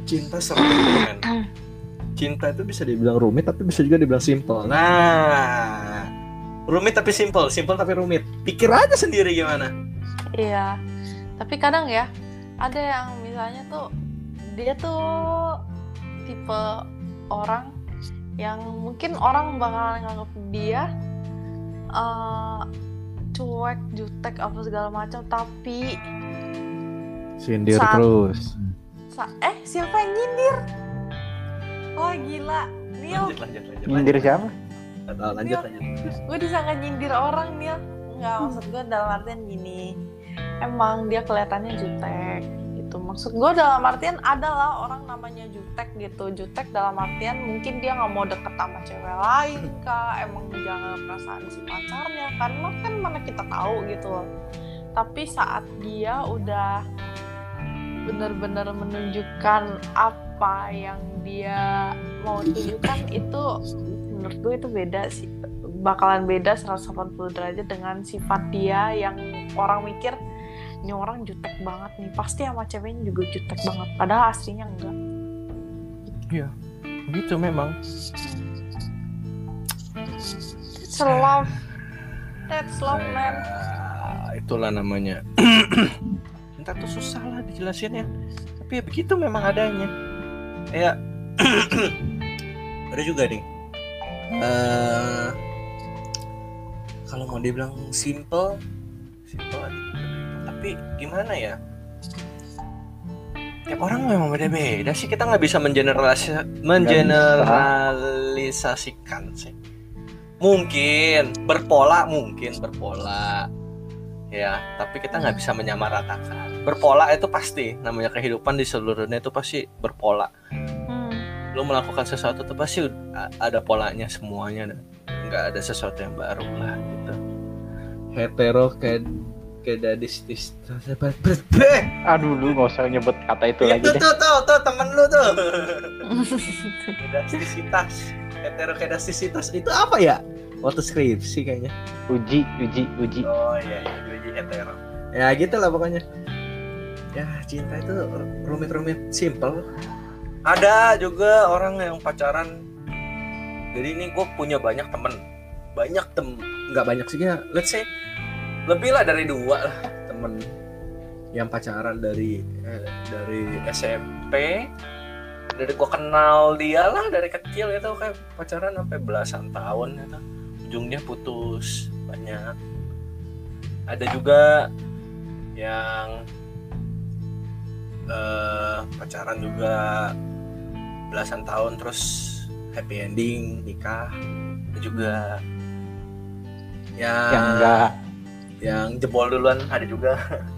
cinta serumit. Cinta itu bisa dibilang rumit tapi bisa juga dibilang simple. Nah, rumit tapi simple tapi rumit. Pikir aja sendiri gimana. Iya, tapi kadang ya ada yang misalnya tuh dia tuh tipe orang yang mungkin orang bakal nganggap dia cuek, jutek apa segala macam, tapi sindir terus. Siapa yang nyindir? Wah gila, Neil. Lanjut. Nyindir siapa? Lanjut. Gue disangka nyindir orang, Neil. Enggak, maksud gue dalam artian gini. Emang dia kelihatannya jutek gitu. Maksud gue dalam artian adalah orang namanya jutek gitu. Jutek dalam artian mungkin dia nggak mau deket sama cewek lain kah, emang menjaga perasaan si pacarnya karena kan mana kita tahu gitu loh. Tapi saat dia udah benar-benar menunjukkan apa yang dia mau tunjukkan, itu menurut gue itu beda sih, bakalan beda 180 derajat dengan sifat dia yang orang mikir ini orang jutek banget nih, pasti sama ceweknya juga jutek banget, padahal aslinya enggak. Iya, begitu memang. It's a love, that's love man. Itulah namanya. Entah tuh susah lah dijelasinnya, tapi ya begitu memang adanya. Ya, ada juga nih. Kalau mau dibilang simple, tapi gimana ya? Tiap orang memang beda-beda sih. Kita nggak bisa mengeneralisasikan sih. Mungkin berpola, ya. Tapi kita nggak bisa menyamaratakan. Berpola itu pasti, namanya kehidupan di seluruhnya itu pasti berpola. Lo melakukan sesuatu itu pasti ada polanya semuanya, dan nggak ada sesuatu yang baru lah gitu. Hetero kedadistis. Aduh, lu nggak usah nyebut kata itu lagi deh. Tuh temen lu tuh. Kedastisitas. Hetero kedastisitas itu apa ya? Waktu skripsi kayaknya. Uji. Oh iya, uji hetero. Ya gitu lah pokoknya. Ya cinta itu rumit-rumit, simple. Ada juga orang yang pacaran. Jadi ini gue punya banyak temen. Nggak banyak sih ya. Let's say lebih lah dari 2 lah temen yang pacaran dari SMP. Dari gue kenal dia lah dari kecil itu, kayak pacaran sampai belasan tahun gitu. Ujungnya putus banyak. Ada juga yang pacaran juga belasan tahun terus happy ending nikah. Ada juga yang enggak, yang jebol duluan ada juga.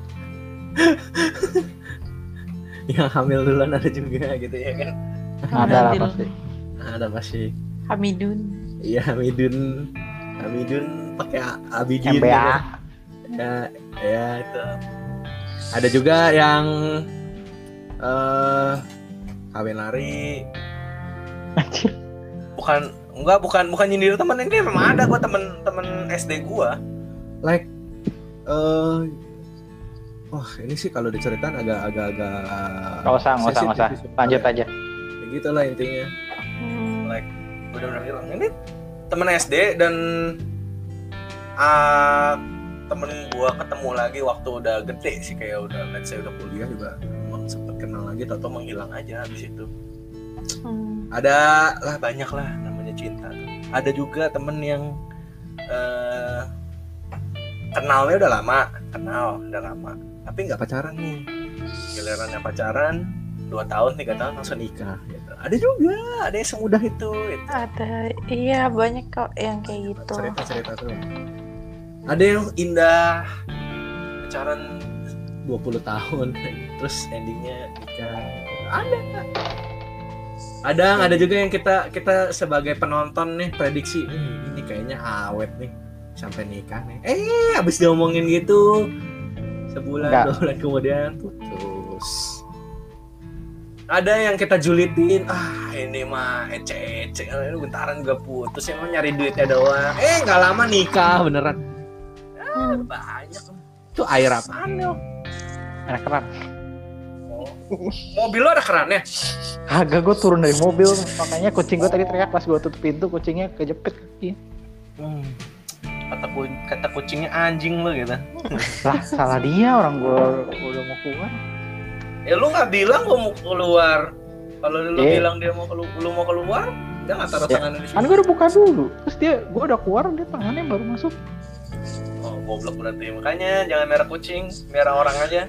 Yang hamil duluan ada juga gitu ya kan. Ada lah pasti. Ada pasti. Hamidun. Iya Hamidun pakai Abidin MBA. Gitu. Ya itu. Ada juga yang kawin lari. Bukan nyindir temen, ini memang ada gua temen SD gua. Like ini sih kalau diceritain agak Nggak usah. Lanjut aja. Ya gitulah intinya. Like udah bilang ini temen SD dan temen gua ketemu lagi waktu udah gede sih, kayak udah let's say udah kuliah juga, emang sempet kenal lagi, atau menghilang aja habis itu. Ada lah, banyak lah namanya cinta. Ada juga temen yang kenal udah lama, tapi nggak pacaran nih. Gilirannya pacaran 2 tahun 3 tahun langsung nikah gitu. Ada juga, ada yang semudah itu. Ada, iya banyak kok yang kayak gitu. Cerita tuh. Ada yang indah, pacaran 20 tahun terus endingnya nikah. Ada juga yang kita sebagai penonton nih prediksi, ini kayaknya awet nih sampai nikah nih. Habis diomongin gitu sebulan 2 bulan kemudian putus. Ada yang kita julitin, ini mah ece-ece, bentaran juga putus, emang nyari duitnya doang. Nggak lama nikah beneran. Banyak. Itu air apaan lo? Air keran. Mobil lo ada kerannya? Kagak, gue turun dari mobil, makanya kucing gue tadi teriak pas gue tutup pintu, kucingnya kejepit kaki. Kata kucingnya anjing lo gitu. Lah salah dia, orang gue udah mau keluar. Ya lu nggak bilang gua mau keluar. Kalau lu bilang dia lu mau keluar, dia nggak taruh tangannya di sini. Kan gue udah buka dulu, terus gue udah keluar, dia tangannya baru masuk. Oh, goblok berarti. Makanya jangan merah kucing, merah orang aja.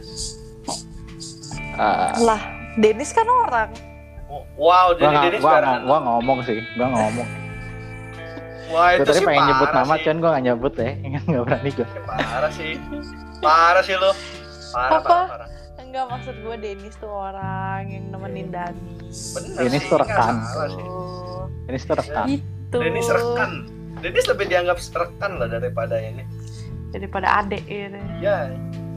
Lah, Dennis kan orang. Wow, jadi Dennis merah. Gue ngomong sih, gue ngomong. Wah, Gue itu tadi sih pengen nyebut nama, sih. cuman gue gak nyebut ya. Nggak berani gue. Parah sih lu. Parah. Enggak, maksud gue Dennis tuh orang yang nemenin Dani. Bener Dennis sih, tuh rekan. Dennis Gitu. rekan. Dennis lebih dianggap rekan lah daripada ini. Daripada adek gitu. Ya.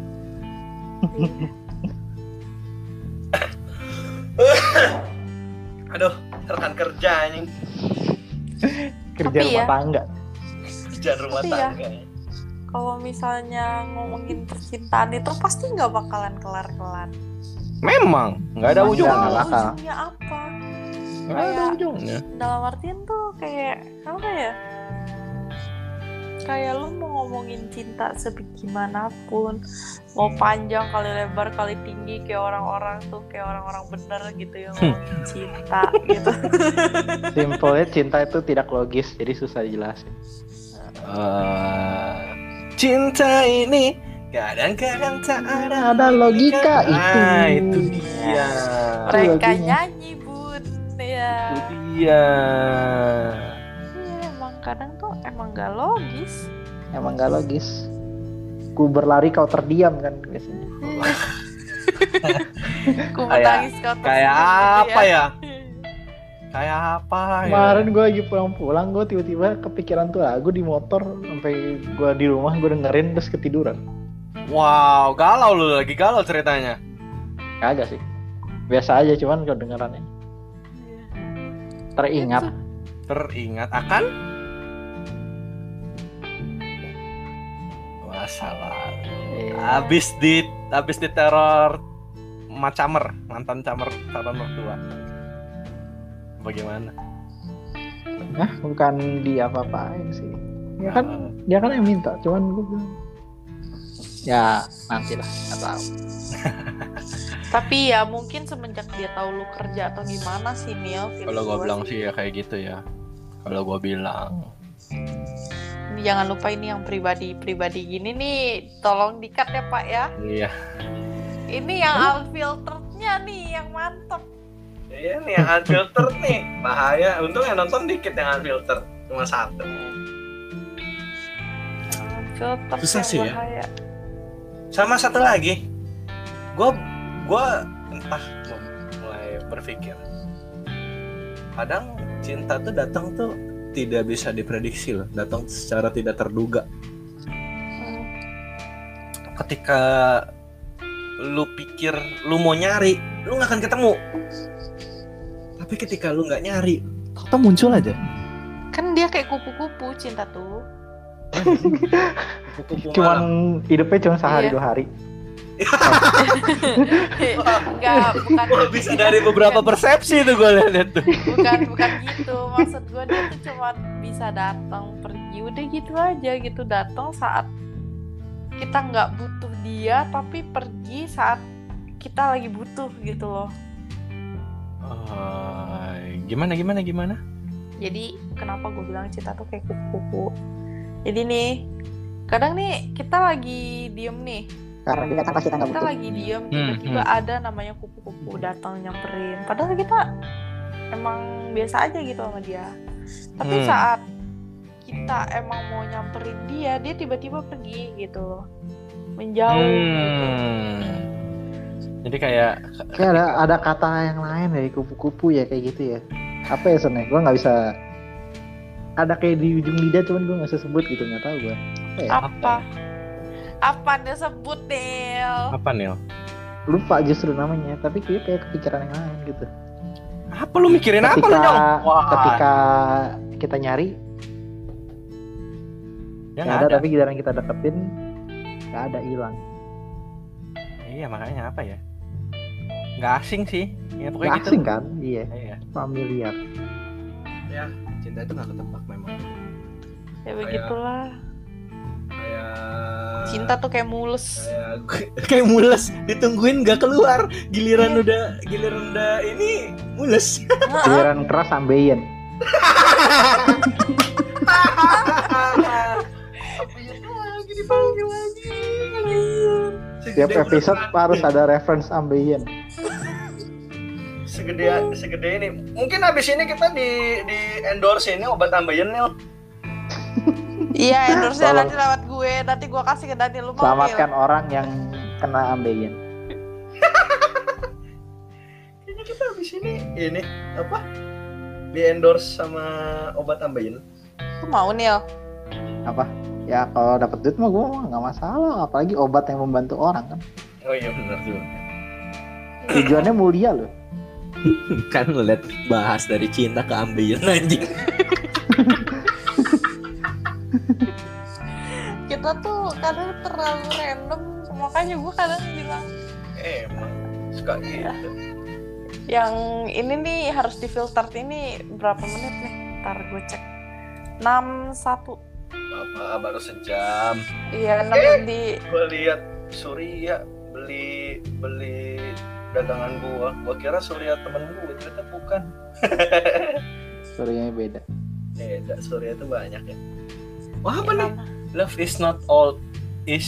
Aduh, rekan kerja anjing. Kerja Tapi rumah ya, tangga. Kerja rumah Tapi ya, tangga. kalau misalnya ngomongin percintaan itu pasti nggak bakalan kelar-kelar. Memang nggak ada Ujungnya. ujungnya. Nggak bakal. Ujungnya apa? Nggak ada Kayak- ujungnya. Dalam artian tuh kayak apa ya? Kayak lu mau ngomongin cinta sebegimanapun, mau panjang kali lebar kali tinggi kayak orang-orang tuh kayak orang-orang bener gitu yang ngomongin cinta gitu. Simpelnya cinta itu tidak logis, jadi susah dijelasin. Cinta ini kadang-kadang tak Ada logika itu. Itu dia. Mereka lagunya. nyanyi bun ya. Itu dia. Iya, emang kadang tuh emang gak logis. Emang gak logis. Ku berlari kau terdiam kan biasanya. Ku menangis kau tersenyum Kayak gitu apa ya? Kayak apa ya? Kemarin gue lagi pulang-pulang, gue tiba-tiba kepikiran tuh lagu di motor, sampai gue di rumah gue dengerin terus ketiduran. Wow, galau lu lagi galau ceritanya. Kagak sih, biasa aja, cuman kedengerannya teringat. Teringat akan masalah. Abis di teror macamer, mantan camer calon mertua. Bagaimana? Nah, bukan dia apa-apain sih. Ya kan, dia kan yang minta, cuman gue bilang ya nantilah, nggak tahu. Tapi ya mungkin semenjak dia tahu lu kerja atau gimana sih Neil. Kalau gue bilang sih ya kayak gitu ya. Kalau gue bilang. Ini jangan lupa ini yang pribadi gini nih, tolong di-cut ya Pak ya. Iya. Ini yang unfilterednya nih yang mantap. Iya nih yang unfiltered nih. Bahaya. Untung yang nonton dikit yang unfiltered. Cuma satu. Unfiltered Susah yang sih ya. bahaya. Sama satu lagi. Gue entah mulai berpikir. Kadang cinta tuh datang tuh tidak bisa diprediksi loh. Datang secara tidak terduga. Ketika lu pikir lu mau nyari, lu nggak akan ketemu. Tapi ketika lu nggak nyari, kok muncul aja. Kan dia kayak kupu-kupu cinta tuh. Cuman hidupnya cuma sehari Iya. 2 hari. Enggak, bukan. Wah, bisa dari beberapa persepsi tuh gue lihat tuh. Bukan gitu. Maksud gue dia tuh cuma bisa datang pergi udah gitu aja gitu, datang saat kita nggak butuh dia tapi pergi saat kita lagi butuh gitu loh. Gimana? Jadi kenapa gue bilang cinta tuh kayak kupu-kupu. Jadi nih, kadang nih kita lagi diem nih. Karena dia datang pas kita nggak Kita butuh. lagi diem, tiba-tiba ada namanya kupu-kupu datang nyamperin. Padahal kita emang biasa aja gitu sama dia. Tapi saat kita emang mau nyamperin dia tiba-tiba pergi gitu loh. Menjauh gitu. Jadi kayak ada kata yang lain dari kupu-kupu ya kayak gitu ya. Apa ya Sen? Gue nggak bisa. Ada kayak di ujung lidah, cuman gue nggak bisa sebut gitu, nggak tahu gue. Apa dia sebut Neil? apa nih? Lupa justru namanya, tapi kayak kepikiran yang lain gitu. Apa lu mikirin apa lu Nyong? Wah. Ketika kita nyari, Ya nggak ada, tapi giliran kita deketin nggak ada, hilang. Iya makanya apa ya? nggak asing sih ya pokoknya Gak gitu. asing kan? Iya, Iya. familiar. Ya cinta itu nggak ketebak memang. Ya begitulah. Kayak Cinta tuh kayak mulus. kayak mules ditungguin nggak keluar, giliran udah ini mules. Giliran keras ambeien. Lagi dipanggil lagi. Tiap episode harus ada reference ambeien. Segede ini. Mungkin abis ini kita di endorse ini obat ambeien nih. Iya, endorse-nya Tolong. nanti lewat gue. Nanti gue kasih ke Daniel. Lu mau Selamatkan orang yang kena ambeien. Kayaknya kita abis ini apa? Di endorse sama obat ambeien. Lu mau nih, Apa? Ya kalau dapat duit mah gue nggak masalah. Apalagi obat yang membantu orang kan. Oh iya benar juga. Tujuannya mulia loh. Kan lu lihat bahas dari cinta ke ambeien anjing. Kita tuh kadang terlalu random. Makanya gue kadang bilang Emang suka gitu. yang ini nih harus difilter. Ini berapa menit nih? Ntar gue cek. 61. Apa baru sejam. Iya, 6 di Gue lihat Surya beli dagangan gua kira Surya temen gua, ternyata bukan. Storynya beda. Beda, Surya itu banyak ya. Wah apa nih? Love is not all is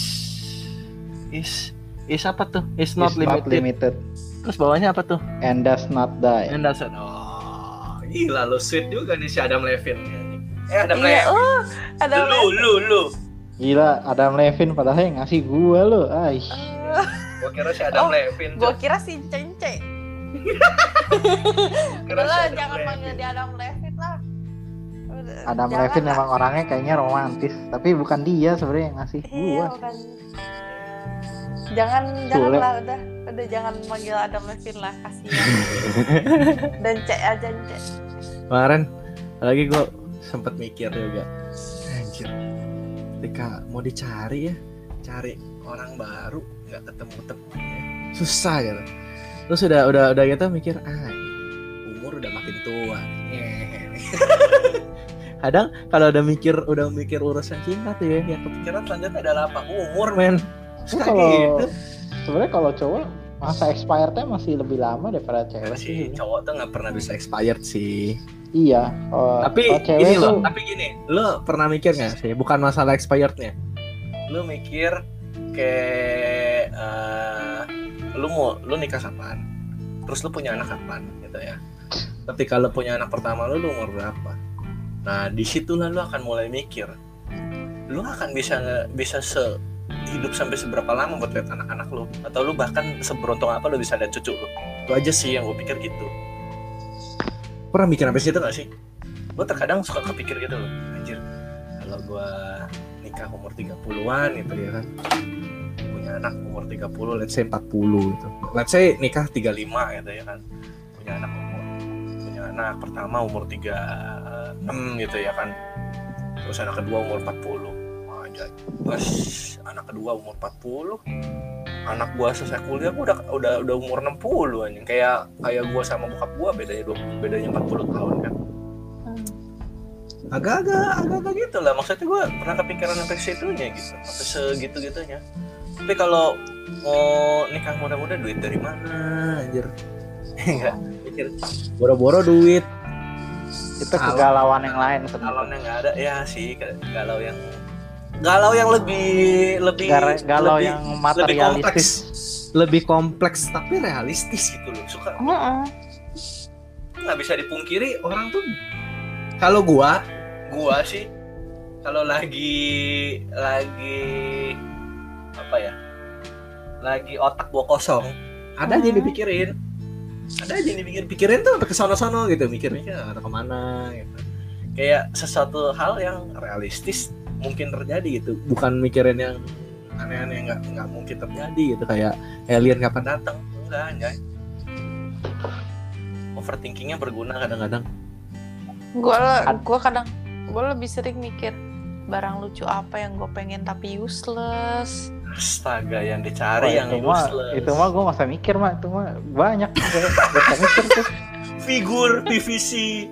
apa tuh? Is not It's not limited Terus bawahnya apa tuh? and does not die. And that's it. Oh, gila lo sweet juga nih si Adam Levine. Adam Iya, Levine. ada Lu. Gila, Adam Levine padahal yang ngasih gua lo. Aish. Gua kira si Adam Oh, Levine. gue kira si Cence. Kira si Udah, Adam jangan Levine. panggil dia Adam Levine lah. Adam Jangan Levine lah. emang orangnya kayaknya romantis, tapi bukan dia sebenarnya yang ngasih Iya, gua. bukan. Jangan Boleh. lah, udah jangan manggil Adam Levine lah, kasihan. Dan cek aja cek. Kemarin lagi gue sempet mikir juga, anjir, ketika mau dicari ya, cari orang baru nggak ketemu ya. Susah gitu. Terus udah gitu mikir, umur udah makin tua. Kadang kalau udah mikir urusan cinta tuh ya, yang kepikiran selanjutnya adalah apa? Umur men. Tapi Suka kalau gitu. sebenarnya kalau cowok masa expirednya masih lebih lama daripada cewek Si sih. cowok tuh nggak pernah bisa expired sih. Iya. Tapi kalau cewek ini tuh loh, tapi gini, lo pernah mikir nggak sih? Bukan masalah expirednya. Lo mikir kayak lu nikah kapan? Terus lu punya anak kapan gitu ya? Ketika lu punya anak pertama lu umur berapa? Nah disitulah lu akan mulai mikir, lu akan bisa hidup sampai seberapa lama buat lihat anak-anak lu, atau lu bahkan seberuntung apa lu bisa lihat cucu lu. Itu aja sih yang gue pikir gitu. Pernah mikir sampai situ gak sih? Gue terkadang suka kepikir gitu loh, anjir, kalau gue nikah umur 30-an gitu ya kan, punya anak umur 30, let's say 40 gitu, let's say nikah 35 gitu ya kan, punya anak pertama umur 36 gitu ya kan, terus anak kedua umur 40. Pas anak kedua umur 40, anak gua selesai kuliah gua udah umur 60 anjing. Kayak gua sama bokap gua bedanya 40 tahun kan. Agak-agak gitu lah. Maksudnya gua pernah kepikiran sampai situnya gitu. Sampai segitu-gitunya. Tapi kalau mau nikah muda-muda duit dari mana anjir? Enggak mikir. Boro-boro duit. itu kegalauan yang lain Kalau sebenarnya. nggak ada ya sih, galau yang lebih Galau lebih- yang lebih materialistis. lebih kompleks tapi realistis gitu loh. Suka nggak bisa dipungkiri orang tuh, kalau gua sih kalau lagi apa ya, lagi otak gua kosong, ada aja yang dipikirin tuh sampai ke sono-sono gitu, mikirnya atau kemana gitu, kayak sesuatu hal yang realistis mungkin terjadi gitu, bukan mikirin yang aneh-aneh yang nggak mungkin terjadi gitu, kayak alien kapan datang. Enggak anjay, overthinkingnya berguna kadang-kadang. Gue kadang gue lebih sering mikir barang lucu apa yang gue pengen tapi useless. Astaga, yang dicari yang itu mah useless. itu mah gue masa mikir mah, itu mah banyak gak mikir tuh. Figur PVC.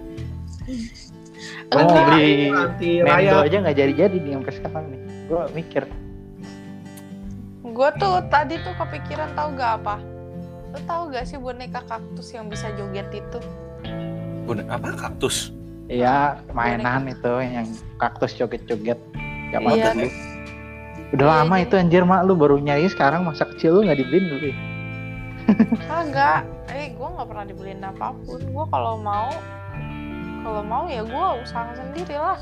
Gue mau beli Anti Mendo rayap. aja nggak jadi nih sampai sekarang nih. Gue mikir Gue tuh tadi tuh kepikiran, tahu gak apa? Lo tahu gak sih boneka kaktus yang bisa joget itu? Apa kaktus? ya mainan itu yang kaktus joget-joget. Zaman Iya. dulu. Udah Iya, lama jadi- itu anjir, mak lu baru nyari sekarang, masa kecil lu nggak dibeliin dulu ya? Kagak. Gue nggak pernah dibeliin apapun. Gue kalau mau ya gue usaha sendiri lah.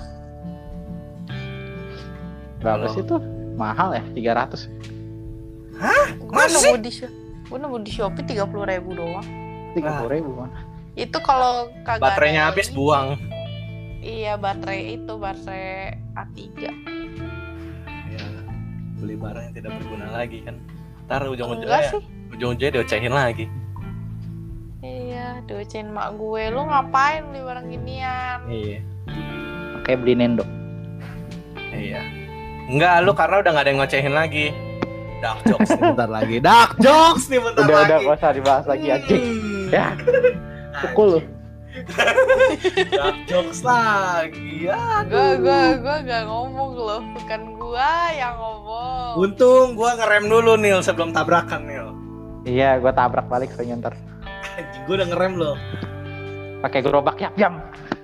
Berapa Kalau- sih tuh? Mahal ya, 300. Gue Masih? nemu di Shopee 30.000 doang. 30.000 man. Itu kalau kagak Baterainya ada habis ini- buang. Iya, baterai A3. Ya, beli barang yang tidak berguna lagi kan. Ntar Enggak ujung-ujungnya sih. diocehin lagi. Iya, docein mak gue. Lu ngapain beli barang ginian? Iya. Kayak beli Nendo. Iya. Enggak, lu karena udah gak ada yang ngocehin lagi. Dark jokes nih bentar lagi. Dark jokes nih bentar Udah lagi. gak usah dibahas lagi anjing. Ya, pukul lu. Dark jokes lagi. Gue gak ngomong loh. Bukan gue yang ngomong. Untung gua ngerem dulu Nil sebelum tabrakan Nil. Iya, gua tabrak balik soalnya ntar. Anjing, gua udah ngerem loh. Pakai gerobak yap-yam.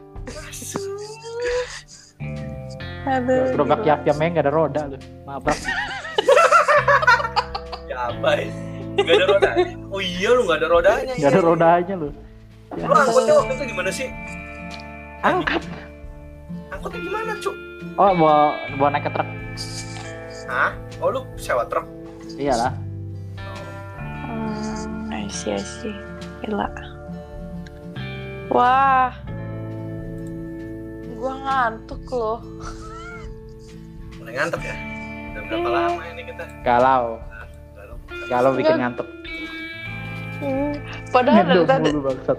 Aduh, Gerobak yap-yamnya nggak ada roda lu. Mabrak. Ya baik. Gak ada rodanya. Oh iya lu gak ada rodanya. Nggak ada rodanya lu. Ya, Lu angkotnya waktu itu gimana sih? angkat. Angkotnya gimana Cuk? Oh, bawa naik ke truk. Hah? Oh lu sewa truk? Iyalah. I see. Gila. Wah. Gua ngantuk loh. Mulai ngantuk ya? Udah berapa Iya. lama ini kita? Galau. Galau. Bikin ngantuk. Padahal dari Ngendong tadi mulu bangsat.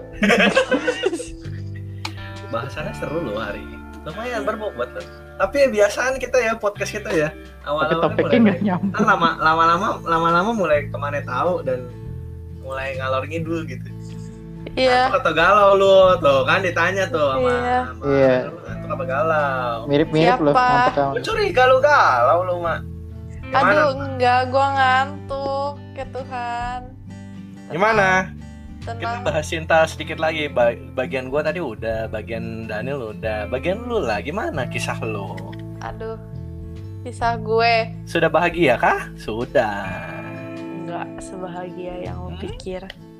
Bahasannya seru loh hari ini. Lumayan berbobot loh. Tapi ya biasaan kita ya podcast kita ya. Tapi Awal-awalnya topiknya nggak nyambung. Kan lama-lama mulai kemana tahu dan mulai ngalor ngidul gitu. iya. Ngantuk atau galau lu tuh kan ditanya tuh sama, Iya. sama Iya. lu ngantuk apa galau. Mirip-mirip lu Siapa? ngantuk sama. Gue curiga lu galau lu mak. Aduh, enggak, gua ngantuk. Ya Tuhan. Gimana? Kita Tenang. bahas cinta sedikit lagi. Bagian gua tadi udah, bagian Daniel udah, bagian lu lah. Gimana kisah lu? Aduh. Kisah gue Sudah bahagia kah? Sudah. enggak sebahagia yang lo pikir.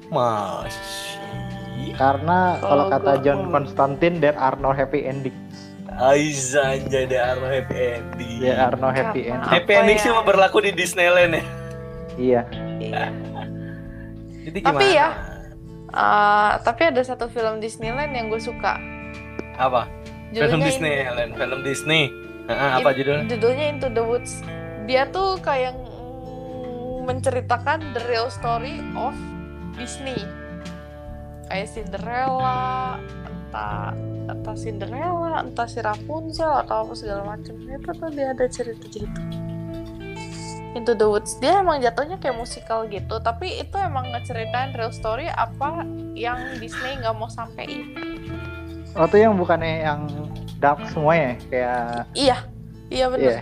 Masih. Karena kalau Kalau kata gua- John Constantine, there are no happy ending. Aiza jadi Arno happy ending. There are no happy Karena- ending. Happy Apa ending ya? sih mah berlaku di Disneyland ya. Iya. Iya. Jadi Tapi gimana? ya, tapi ada satu film Disneyland yang gue suka. Apa? Film Judulnya Disneyland, film Disney. Apa judulnya? Judulnya Into the Woods. Dia tuh kayak menceritakan the real story of Disney. Kayak Cinderella, entah Cinderella, entah si Rapunzel atau apa segala macam. Itu tuh dia ada cerita-cerita. Into the Woods dia emang jatuhnya kayak musikal gitu, tapi itu emang ngeceritain real story apa yang Disney nggak mau sampein. Oh, itu yang bukannya yang dark semua ya? Kayak Iya benar. iya.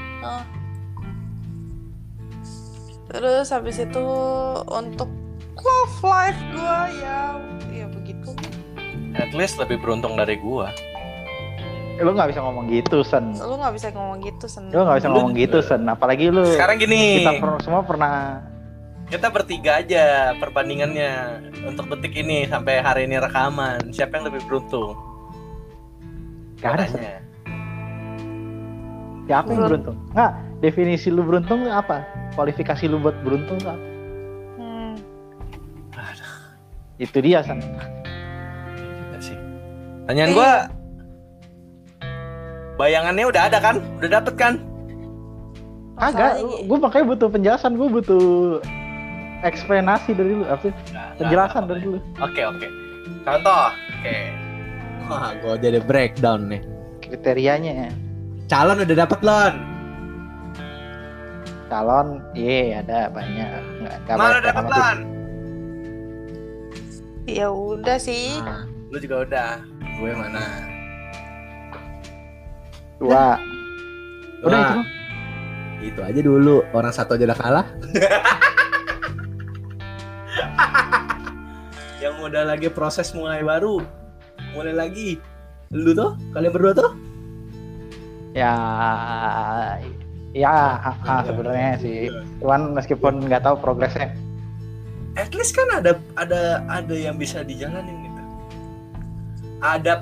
Terus habis itu untuk love life gue ya begitu. At least lebih beruntung dari gua. Lu nggak bisa ngomong gitu, Sen. Lu nggak bisa ngomong gitu Sen. Lu nggak bisa Lu ngomong gitu, Sen. Apalagi lu. Sekarang gini, Kita semua pernah. kita bertiga aja perbandingannya untuk detik ini sampai hari ini rekaman. Siapa yang lebih beruntung? Gak ada, Sen. Makanya. Ya aku yang beruntung. Nggak, definisi lu beruntung apa? Kualifikasi lu buat beruntung apa? Itu dia, San. Iya sih. Tanyaan gua, bayangannya udah ada kan? Udah dapet kan? Agak, gue makanya butuh penjelasan, gue butuh eksplanasi dari lu, apa sih? Penjelasan dari lu. Oke. Contoh. Oke. Wah, gua jadi breakdown nih. Kriterianya ya. Calon udah dapet Lon. calon, iya ada banyak. Nggak Mana banyak dapet amat sih. Lan? Ya udah sih. Nah, lu juga udah. Gue mana? Dua. Udah Wah, itu mah. itu aja dulu. Orang satu aja udah kalah. Yang udah lagi proses mulai baru. Mulai lagi. Lu tuh? Kalian berdua tuh? Ya, sebenarnya sih. Cuman meskipun nggak tahu progresnya. At least kan ada yang bisa dijalanin gitu. Ada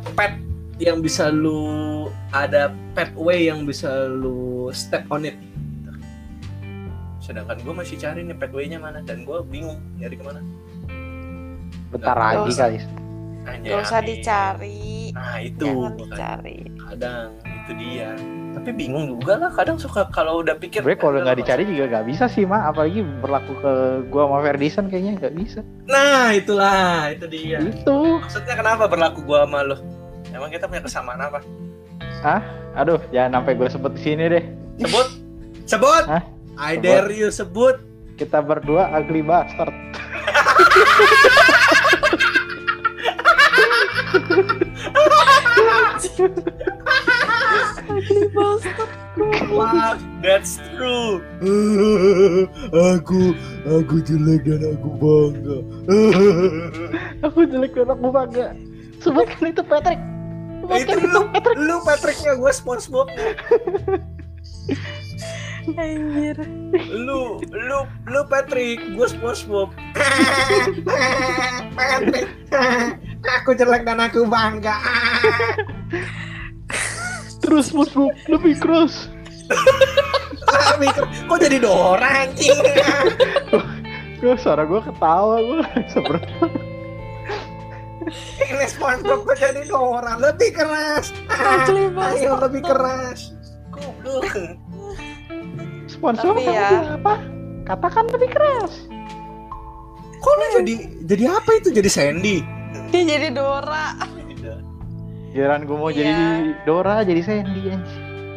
pathway yang bisa lu step on it. Sedangkan gue masih cari nih pathway-nya mana dan gue bingung nyari kemana. Bentar Nggak lagi usah. kali. Gak usah dicari. Nah itu Jangan makanya. dicari. Kadang itu dia. Tapi bingung juga lah. Kadang suka kalau udah pikir. Sebenarnya kalau nggak dicari juga nggak bisa sih, Ma. Apalagi berlaku ke gua sama Ferdison kayaknya nggak bisa. Nah itulah, itu dia. Itu. Maksudnya kenapa berlaku gua sama lo? Emang kita punya kesamaan apa? Aduh, jangan sampai gue sebut di sini deh. Sebut. Hah? I Sebut. dare you sebut. Kita berdua ugly bastard. Wah, that's true. Aku jelek dan aku bangga. Aku jelek dan aku bangga. Sebutkan itu Patrick. Itu lu Patricknya, gue SpongeBob-nya. Anjir. Lu Patrick, gue SpongeBob. Patrick, aku jelek dan aku bangga. Terus SpongeBob lebih keras. Kok jadi Dora anjing? Suara gue ketawa gue sebenernya. Ini SpongeBob kok jadi Dora, lebih keras. Ugly bastard. Ayo lebih keras. Goblok. SpongeBob Tapi kamu ya. bilang apa? Katakan lebih keras. Kok lu jadi apa itu? Jadi Sandy? Dia jadi Dora. Giliran gue mau Iya. jadi Dora, jadi Sandy anjing.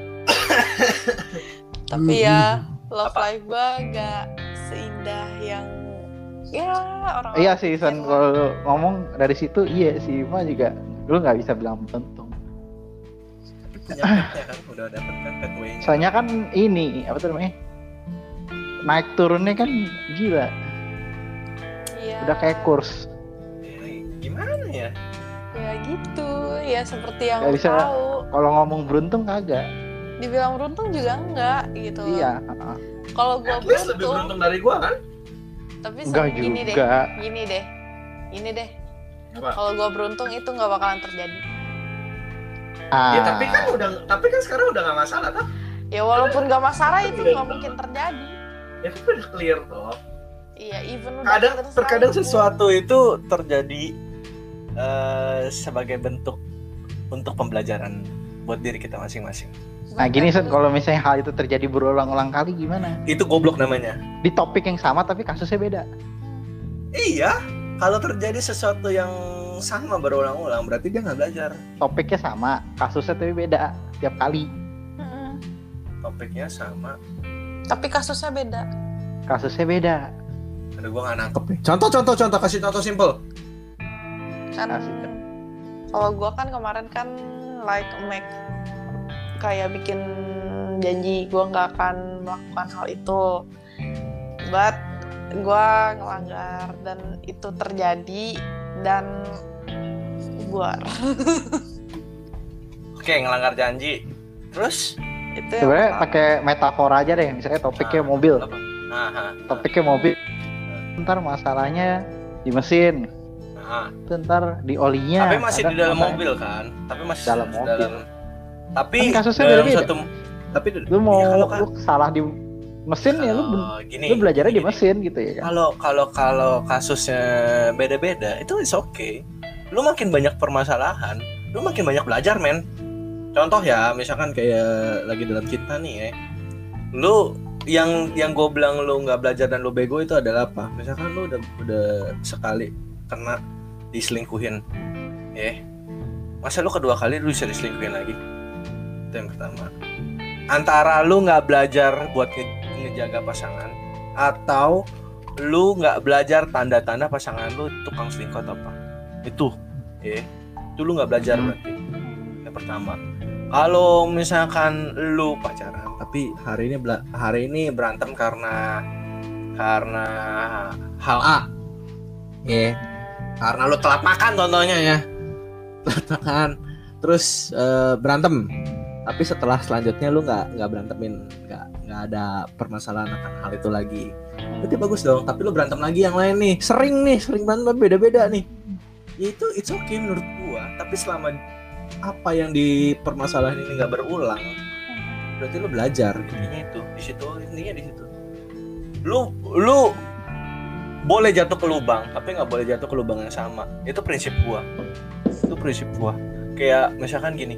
Tapi ya love Apa? life gue gak seindah yang ya orang. Iya sih, San, kalau lu ngomong dari situ iya sih, Ma juga lu nggak bisa bilang tentu. Punya petnya kan, udah dapet kan pathway-nya. Soalnya kan ini apa tuh namanya? Naik turunnya kan gila, Iya. udah kayak kurs. Gimana ya? Ya gitu. Ya seperti yang Nggak lu bisa. tahu. Kalau ngomong beruntung kagak. Dibilang beruntung juga enggak gitu. Iya. Kalau gue At least lebih beruntung, beruntung dari gua kan? tapi Enggak gini deh, juga. gini deh. Apa? Kalau gue beruntung itu nggak bakalan terjadi. Ya tapi kan sekarang udah gak masalah kan? Ya walaupun nggak masalah itu nggak mungkin terjadi. Ya itu udah clear toh. Iya, even udah Terkadang sekalipun. sesuatu itu terjadi sebagai bentuk untuk pembelajaran buat diri kita masing-masing. Nah gini San, kalau misalnya hal itu terjadi berulang-ulang kali gimana? Itu goblok namanya. Di topik yang sama tapi kasusnya beda. Iya, kalau terjadi sesuatu yang sama berulang-ulang berarti dia nggak belajar. Topiknya sama, kasusnya tapi beda tiap kali. Mm-mm. Topiknya sama. Tapi kasusnya beda. Kasusnya beda. Aduh, gua nggak nangkep nih. Contoh, kasih contoh simple. Kan Asik. kalau gue kan kemarin kan like make kayak bikin janji gue nggak akan melakukan hal itu, but gue ngelanggar dan itu terjadi dan gue Oke, ngelanggar janji. Terus? itu yang Sebenarnya pertama. pakai metafora aja deh, misalnya topiknya mobil. Apa? Aha. Topiknya mobil. Ntar masalahnya di mesin. Aha. Ntar di olinya. Tapi masih Kadang di dalam masalahnya- mobil kan? Tapi masih Dalam mobil. Tapi Kan kasusnya dalam beda-beda. satu. Tapi Lu mau ya, lu salah di mesin ya lu belajarnya di mesin gitu ya kan. Kalau kasusnya beda-beda itu is okay. Lu makin banyak permasalahan, lu makin banyak belajar, men. Contoh ya, misalkan kayak lagi dalam cinta nih ya. Lu yang gue bilang lu nggak belajar dan lu bego itu adalah apa? Misalkan lu udah sekali kena diselingkuhin, ya. Masa lu kedua kali lu bisa diselingkuhin lagi? Itu yang pertama. Antara lu nggak belajar buat ngejaga pasangan, atau lu nggak belajar tanda-tanda pasangan lu tukang selingkuh atau apa. Itu lu nggak belajar berarti. Yang pertama, kalau misalkan lu pacaran tapi hari ini berantem karena hal A, karena lu telat makan contohnya ya, telat makan, terus berantem, tapi setelah selanjutnya lu nggak berantemin, nggak ada permasalahan akan hal itu lagi, berarti bagus dong. Tapi lu berantem lagi yang lain nih, sering berantem beda-beda nih, itu it's okay menurut gua. Tapi selama apa yang di permasalahan ini nggak berulang, berarti lu belajar. Intinya itu di situ, intinya di situ. Lu boleh jatuh ke lubang, tapi nggak boleh jatuh ke lubang yang sama. Itu prinsip gua. Kayak misalkan gini,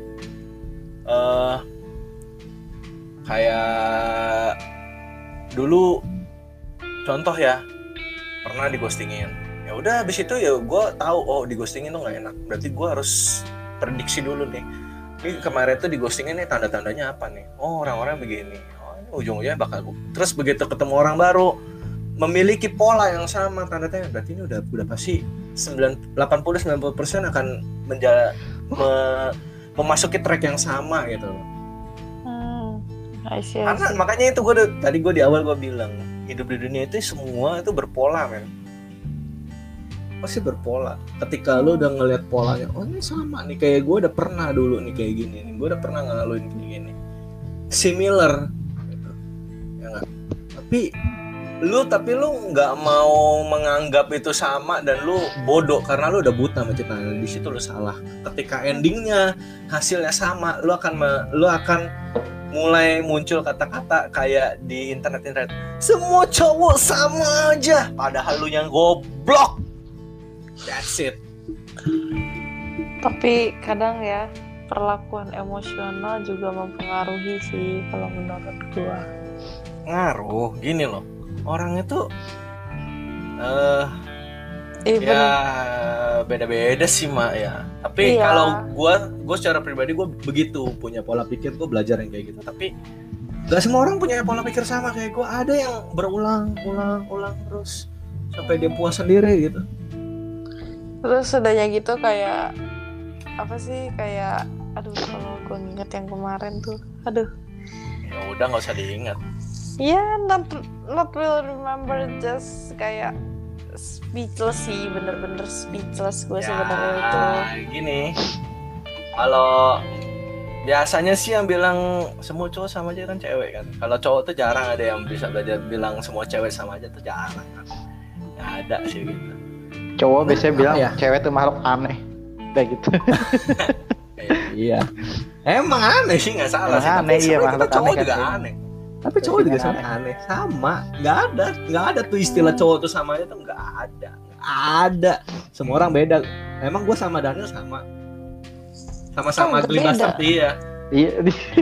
kayak dulu contoh ya, pernah digostingin. Ya udah, habis itu ya gua tahu digostingin tuh nggak enak. Berarti gua harus prediksi dulu nih. Ini kemarin tuh digostingin nih, tanda-tandanya apa nih? Oh, orang-orang begini. Oh, ini ujung-ujungnya bakal. Terus begitu ketemu orang baru, memiliki pola yang sama, tanda-tanda, berarti ini udah pasti 80-90% akan memasuki track yang sama gitu. Karena makanya itu tadi gue di awal gue bilang, hidup di dunia itu semua itu berpola, men. Pasti berpola. Ketika lu udah ngeliat polanya, oh ini sama nih, kayak gue udah pernah dulu nih kayak gini nih, gue udah pernah ngelaluin kayak gini, similar gitu. Ya nggak? Tapi lu nggak mau menganggap itu sama, dan lu bodoh karena lu udah buta sama cintanya. Di situ lu salah. Ketika endingnya hasilnya sama, lu akan mulai muncul kata-kata kayak di internet, semua cowok sama aja, padahal lu yang goblok. That's it. Tapi kadang ya, perlakuan emosional juga mempengaruhi sih kalau menurut gua. Ngaruh, gini loh. Orang itu Even beda-beda sih, Mak ya. Tapi kalau gue secara pribadi gue begitu, punya pola pikir, gue belajar yang kayak gitu. Tapi gak semua orang punya pola pikir sama kayak gue. Ada yang berulang terus sampai dia puas sendiri gitu. terus sudahnya gitu kayak apa sih, kayak aduh, kalau gue nginget yang kemarin tuh, aduh. Ya udah, nggak usah diingat. Ya, not will remember, just kayak speechless sih, bener-bener speechless gue sebenarnya itu. Gini, kalau biasanya sih yang bilang semua cowok sama aja kan cewek kan. Kalau cowok tuh jarang ada yang bisa bilang semua cewek sama aja, tuh jarang kan. Nggak ada sih gitu. Cowok biasanya bilang cewek tuh makhluk aneh, kayak gitu. Iya. Emang aneh sih, nggak salah sih. Aneh, iya, makhluk cowok aneh juga kan. aneh. Tapi cowok juga aneh, sama. Nggak ada tuh istilah cowok tuh sama aja tuh, nggak ada. Semua orang beda. Emang gue sama Daniel sama-sama ugly bastard dia. Iya.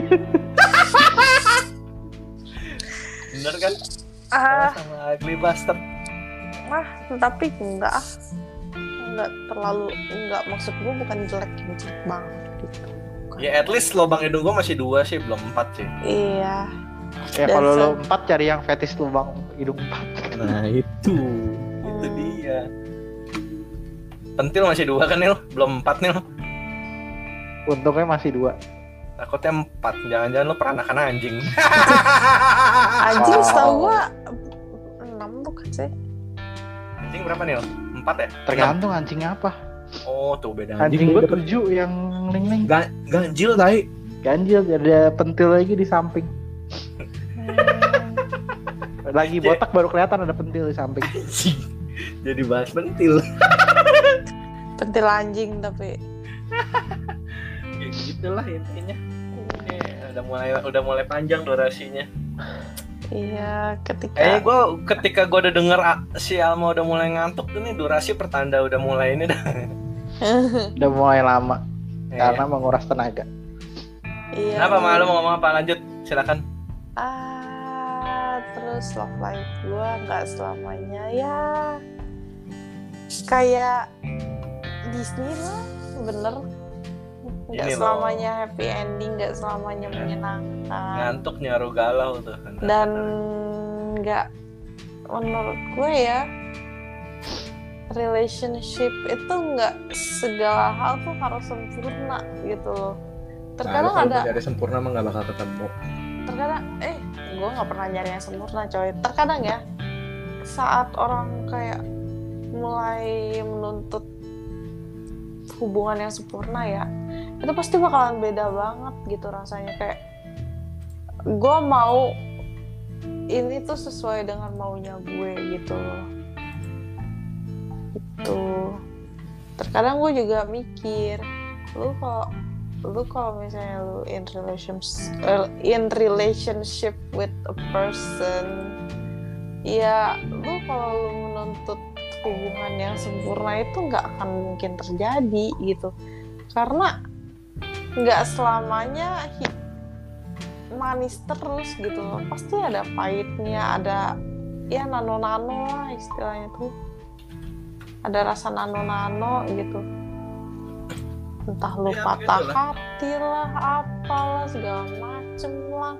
Bener kan? Sama ugly bastard. Tapi enggak terlalu, enggak, maksud gue bukan jelek banget gitu. Ya at least lubang hidung gue masih 2 sih, belum 4 sih. Iya. Ya kalau lo 4 cari yang fetis lubang hidung 4. Nah itu dia. Pentil masih 2 kan, Nil? Belum 4, Nil. Untungnya masih 2. Takutnya 4, jangan-jangan lo peranakan anjing. Anjing setahu gua 6 bukan sih? Anjing berapa, Nil? 4 ya? Tergantung anjingnya apa. Oh tuh beda. Anjing gue 7 yang ning-ning. Ganjil tai. Ganjil, ada pentil lagi di samping. Lagi botak baru kelihatan ada pentil di samping. Jadi bahas pentil. Pentil anjing tapi. Ya gitulah intinya. Udah mulai panjang durasinya. Iya, ketika gue udah denger si Alma udah mulai ngantuk tuh nih, durasi pertanda udah mulai ini dah. Udah mulai lama. Karena menguras tenaga. Iya. Kenapa malu mau ngomong apa? Lanjut, silakan. Terus love life gue nggak selamanya ya kayak Disney lah, bener. Nggak selamanya happy ending, nggak selamanya menyenangkan. Ngantuk nyaru galau tuh. Dan nggak, menurut gue ya, relationship itu nggak segala hal tuh harus sempurna gitu loh. Terkadang Kalau ada, dari sempurna mah nggak bakal ketemu. terkadang gue nggak pernah nyari yang sempurna coy. Terkadang ya, saat orang kayak mulai menuntut hubungan yang sempurna ya, itu pasti bakalan beda banget gitu rasanya. Kayak gue mau ini tuh sesuai dengan maunya gue gitu loh. Itu terkadang gue juga mikir, lu kalau misalnya lu in relationship with a person, ya lu kalau lu menuntut hubungan yang sempurna itu nggak akan mungkin terjadi gitu, karena nggak selamanya manis terus gitu loh. Pasti ada pahitnya, ada ya nano-nano lah istilahnya tuh, ada rasa nano-nano gitu. Entah lu Ya, patah begitulah. hati lah, apalah segala macem lah.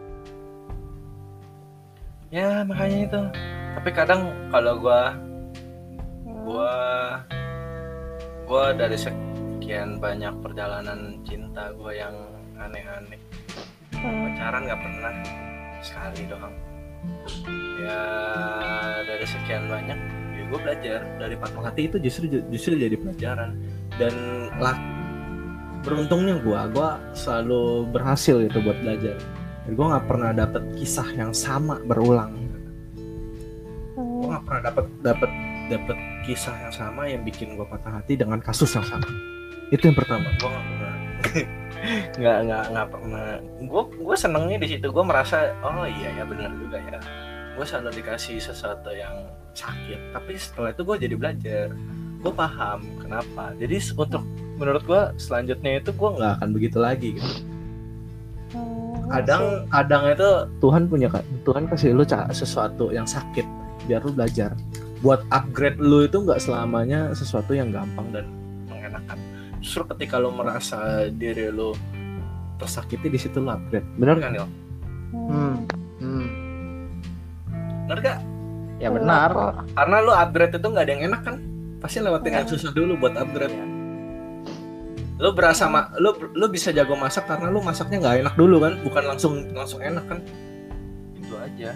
Ya makanya itu. Tapi kadang kalau gua dari sekian banyak perjalanan cinta gua yang aneh-aneh, pacaran nggak pernah, sekali doang. Ya dari sekian banyak, ya gue belajar dari patah hati itu justru jadi pelajaran. Dan beruntungnya gue selalu berhasil gitu buat belajar. Dan gue nggak pernah dapet kisah yang sama berulang. Gue nggak pernah dapet kisah yang sama yang bikin gue patah hati dengan kasus yang sama. Itu yang pertama. Gue nggak pernah nggak pernah. Gue senengnya di situ. Gue merasa oh iya ya benar juga ya. Gue selalu dikasih sesuatu yang sakit. Tapi setelah itu gue jadi belajar. Gue paham kenapa. Jadi untuk menurut gue selanjutnya itu gue nggak akan begitu lagi gitu. Kadang itu Tuhan kasih lu sesuatu yang sakit biar lu belajar. Buat upgrade lu itu nggak selamanya sesuatu yang gampang dan mengenakan. Justru ketika lu merasa diri lu tersakiti, di situ lu upgrade. Benar kan, Il? Benar gak? Ya benar. Karena lu upgrade itu nggak ada yang enak kan? Pasti lewatin yang susah dulu buat upgrade. Lu berasa lu bisa jago masak karena lu masaknya nggak enak dulu kan, bukan langsung enak kan? Itu aja.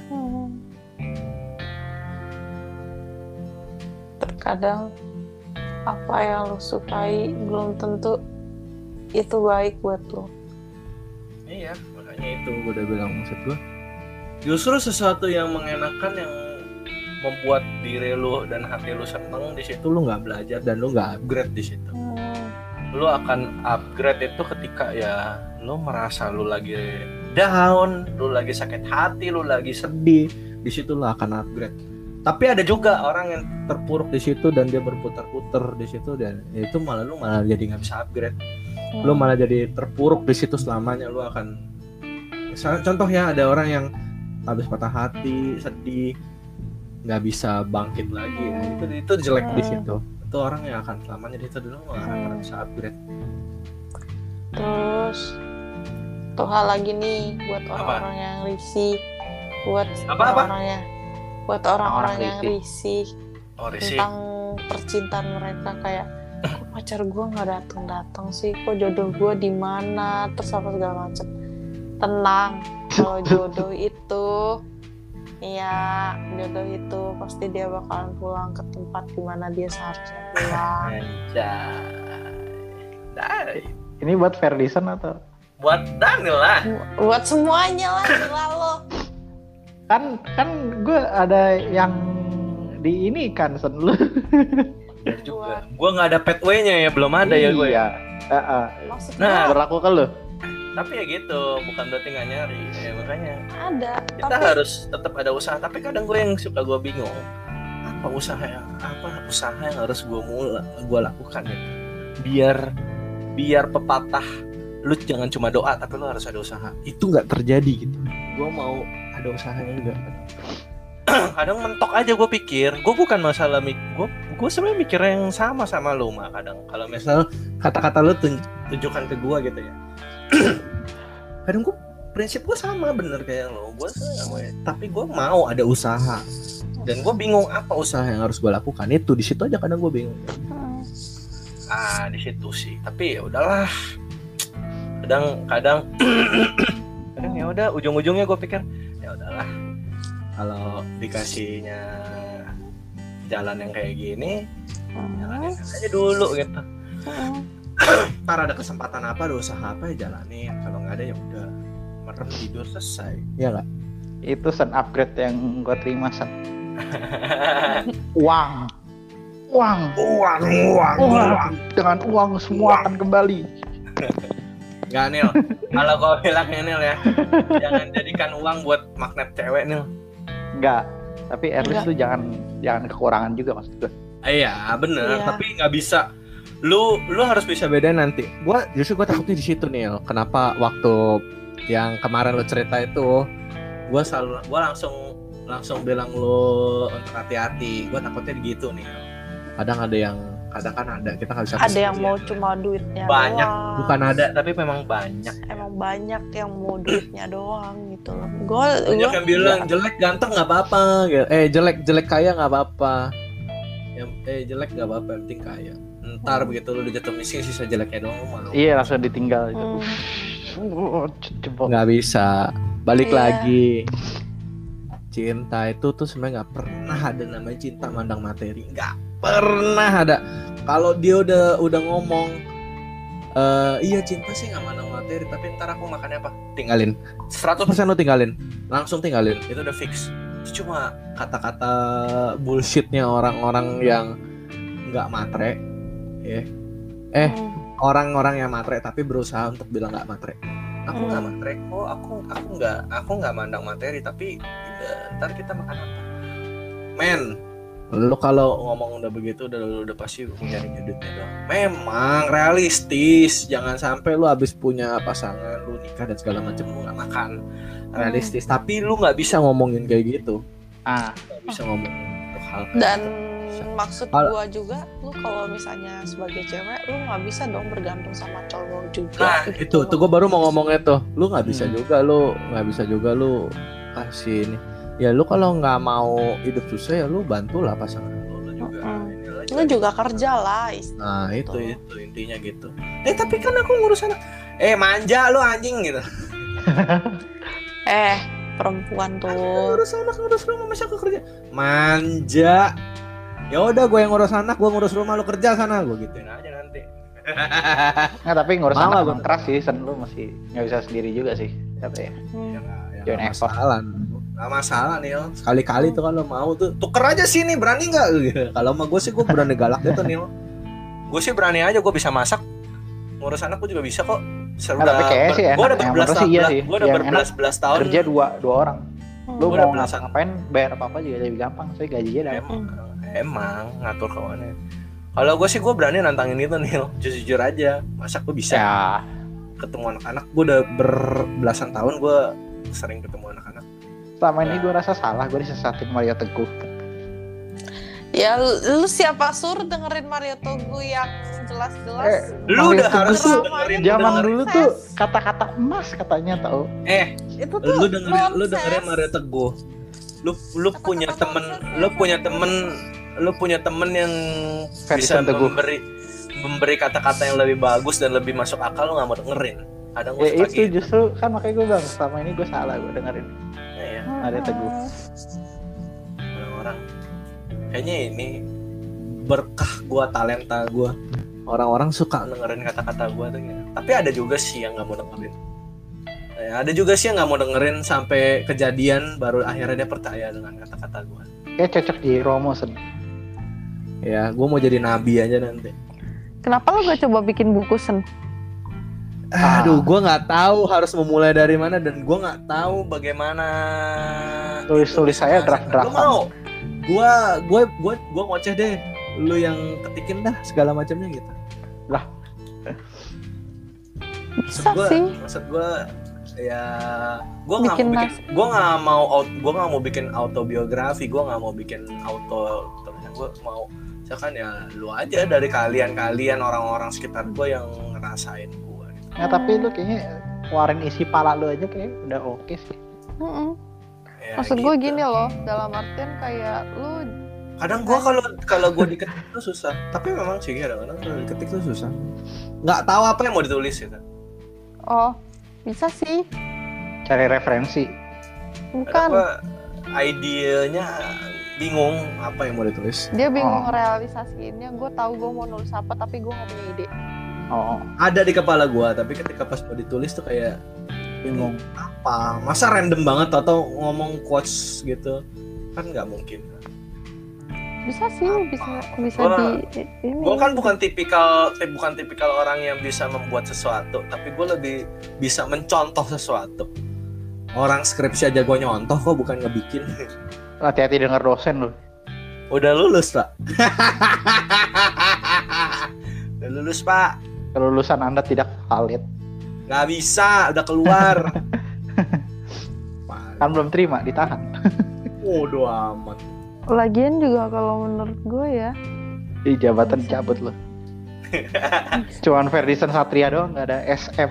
Terkadang apa yang lu sukai belum tentu itu baik buat lu. Iya, makanya itu gue udah bilang, maksud gue justru sesuatu yang mengenakan, yang membuat diri lu dan hati lu seneng, di situ lu nggak belajar dan lu nggak upgrade di situ. Lu akan upgrade itu ketika ya lu merasa lu lagi down, lu lagi sakit hati, lu lagi sedih, di situ lu akan upgrade. Tapi ada juga orang yang terpuruk di situ dan dia berputar-putar di situ, dan itu lu malah jadi nggak bisa upgrade. Lu malah jadi terpuruk di situ selamanya. Lu akan, misalnya contoh ya, ada orang yang habis patah hati, sedih, nggak bisa bangkit lagi. Nah, itu jelek di situ. Itu orang yang akan selamanya di situ dulu nggak akan bisa upgrade. Terus tuh hal lagi nih buat orang-orang yang risih, buat orang-orang yang risih tentang percintaan mereka, kayak kok pacar gue nggak datang sih, kok jodoh gue di mana, terus apa segala macam. Tenang, kalau jodoh itu pasti dia bakalan pulang ke tempat dimana dia seharusnya pulang. Ini buat Ferdison atau buat Daniel lah? Buat semuanya lah, gila lo. Kan gue ada yang di ini kan sen lu. Juga. Gue nggak ada pathway-nya ya, belum ada ya gue. Iya. Maksudnya berlaku ke lu. Tapi ya gitu, bukan berarti nggak nyari. Ya makanya ada. Kita harus tetap ada usaha. Tapi kadang gue yang suka gue bingung, apa usaha yang harus gue lakukan gitu. Biar pepatah lu jangan cuma doa tapi lu harus ada usaha, itu nggak terjadi gitu. Gue mau ada usahanya juga. Kadang mentok aja gue pikir, gue bukan masalah gue sebenarnya mikir yang sama lu mah. Kadang kalau misal kata-kata lu tunjukkan ke gue gitu ya, kadang gue prinsip gue sama bener kayak lo. Gue nggak mau, tapi gue mau ada usaha. Dan gue bingung apa usaha yang harus gue lakukan. Itu di situ aja kadang gue bingung. Di situ sih. Tapi ya udahlah. Kadang ya udah ujung-ujungnya gue pikir ya udahlah. Kalau dikasihnya jalan yang kayak gini, jalanin aja dulu gitu. Ntar ada kesempatan apa, ada usaha apa ya jalanin. Kalau nggak ada ya udah merem tidur selesai. Ya nggak? Itu sen upgrade yang gue terima sen. Uang. Dengan uang semua akan kembali. Nggak Nil. Kalau kau bilangnya Nil ya, jangan jadikan uang buat magnet cewek Nil. Enggak. Tapi at least tuh jangan kekurangan juga maksud gue. Iya bener. Tapi nggak bisa. Lu harus bisa bedain nanti. Gue takutnya di situ Nil. Kenapa waktu yang kemarin lu cerita itu, gue langsung bilang lu untuk hati-hati. Gue takutnya gitu nih. Kadang kan ada kita nggak bisa. Ada yang mau cuma duitnya banyak doang. Bukan ada tapi memang banyak. Emang banyak yang mau duitnya doang gitu loh. Banyak yang bilang jelek ganteng nggak apa-apa. Jelek kaya nggak apa-apa. Jelek nggak apa-apa, yang penting kaya. Ntar begitu lu udah jatuh miskin sisa jeleknya doang malu. Iya langsung ditinggal itu. Nggak bisa. Balik lagi. Cinta itu tuh sebenarnya nggak pernah ada namanya cinta mandang materi, nggak pernah ada. Kalau dia udah ngomong, iya cinta sih nggak mandang materi, tapi ntar aku makannya apa? Tinggalin. 100% lo tinggalin, langsung tinggalin. Itu udah fix. Itu cuma kata-kata bullshitnya orang-orang yang nggak matre, ya. Orang-orang yang matre tapi berusaha untuk bilang nggak matre. Aku nggak matre kok, aku nggak mandang materi, tapi ntar kita makan apa? Men, lu kalau ngomong udah begitu udah pasti punya duitnya doang. Memang realistis, jangan sampai lu habis punya pasangan, lu nikah dan segala macam lu nggak makan. Realistis, tapi lu nggak bisa ngomongin kayak gitu. Nggak bisa ngomongin untuk hal kayak dan gitu. Maksud gua juga, lu kalau misalnya sebagai cewek, lu nggak bisa dong bergantung sama cowok juga. Nah itu tuh gua baru mau ngomongnya tuh, lu nggak bisa juga lu kasih ini. Ya lu kalau nggak mau hidup susah ya lu bantulah pasangan lu juga. Lu juga kerja lah. Nah itu intinya gitu. Tapi kan aku ngurus anak. Manja lu anjing gitu. Perempuan tuh. Ngurus anak, ngurus rumah, masa aku kerja. Manja. Ya udah gue yang ngurus anak, gue ngurus rumah, lu kerja sana, gue gituin aja nanti. Nggak, tapi ngurus anak emang keras sih, lu masih nggak bisa sendiri juga sih, katanya. Jangan nggak masalah Nil. Sekali-kali tuh kan lo mau tuh tuker aja sini, berani nggak? Kalau sama gue sih gue berani galak gitu Nil. Gue sih berani aja, gue bisa masak, ngurus anak gue juga bisa kok. Tapi kayaknya sih enak. Gue udah berbelas tahun kerja dua orang. Lu mau ngapain bayar apa juga lebih gampang, soalnya gajinya dapat. Emang ngatur kawannya. Kalau gue sih gue berani nantangin itu Nil, jujur aja. Masa gue bisa ketemu anak-anak? Gue udah berbelasan tahun gue sering ketemu anak-anak. Selama ini gue rasa salah, gue disesatin Mario Teguh. Ya lu siapa suruh dengerin Mario Teguh yang jelas-jelas? Lu udah harus dengerin. Zaman dulu tuh kata-kata emas katanya tau. Itu tuh lu dengerin Mario Teguh. Lu punya temen yang bisa memberi kata-kata yang lebih bagus dan lebih masuk akal, lu nggak mau dengerin. Ada itu gitu. Justru kan makanya gue bilang selama ini gue salah gue dengerin. Ada Teguh. Orang-orang kayaknya ini berkah gue, talenta gue. Orang-orang suka dengerin kata-kata gue tuh. Tapi ada juga sih yang nggak mau dengerin. Ada juga sih yang nggak mau dengerin sampai kejadian baru akhirnya dia percaya dengan kata-kata gue. Kayak cocok di Romo sen. Ya, gue mau jadi nabi aja nanti. Kenapa lo gak coba bikin buku sen? Aduh, gue nggak tahu harus memulai dari mana dan gue nggak tahu bagaimana. Tulis saya draft-draft. Lu mau? Gue ngoceh deh. Lu yang ketikin dah segala macamnya gitu. Lah. Bisa sih. Maksud gue ya gue nggak mau bikin autobiografi, gue nggak mau bikin gue mau misalkan ya lu aja dari kalian orang-orang sekitar gue yang ngerasain gue gitu. Nah tapi lu kayaknya keluarin isi pala lu aja kayak udah oke sih. Ya, Maksud gitu. gue gini loh, dalam artian kayak lu Kadang gua kalau gua diketik tuh susah. Tapi memang sih kadang-kadang kalau diketik tuh susah. Nggak tahu apa yang mau ditulis gitu. bisa sih, Cari referensi. bukan. Kadang gua idenya bingung apa yang mau ditulis. Dia bingung realisasiinnya. Gue tahu gue mau nulis apa tapi gue nggak punya ide. Oh, Ada di kepala gua, tapi ketika pas mau ditulis tuh kayak bingung. apa? Masa random banget atau ngomong quotes gitu? Kan nggak mungkin. Bisa sih, bisa Gua- di ini. Gue kan bukan tipikal orang yang bisa membuat sesuatu, tapi gue lebih bisa mencontoh sesuatu. Orang skripsi aja gue nyontoh kok, bukan ngebikin. Hati-hati denger dosen lu. Udah lulus pak. Udah lulus pak. Kelulusan Anda tidak valid. Nggak bisa, udah keluar. Kan belum terima, ditahan. Bodoh amat. Lagian juga kalau menurut gue ya, Di jabatan dicabut lu. Cuman Ferdinand Satria doang, nggak ada SM.